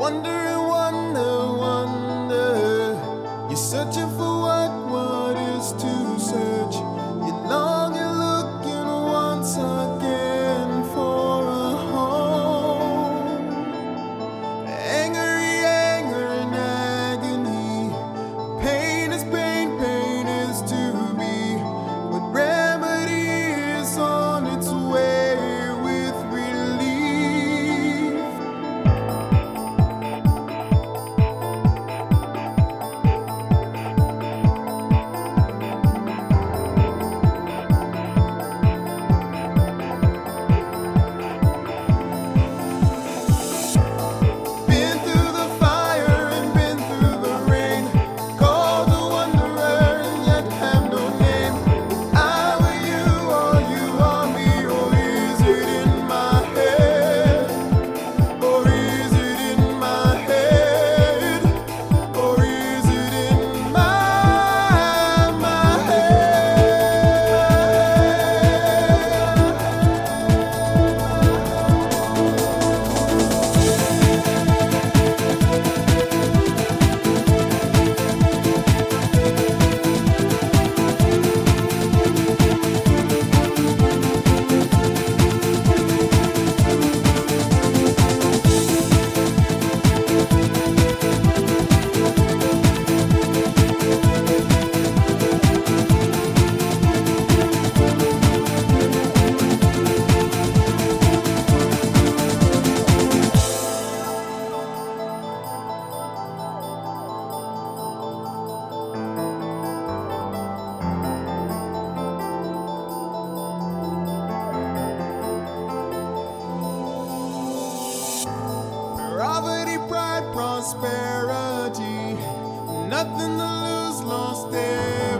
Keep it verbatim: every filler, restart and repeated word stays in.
Wonder, wonder, wonder. You're searching for what, what is to search. You're longing, looking once again for a home. Angry, anger, and agony. Pain is pain, pain is to be. But remedy is on its way with relief. Been through the fire and been through the rain. Called a wanderer and yet have no name. If I were you, or you are me, or is it in my head? Or is it in my head? Or is it in my, my poverty, pride, prosperity. Nothing to lose, lost there.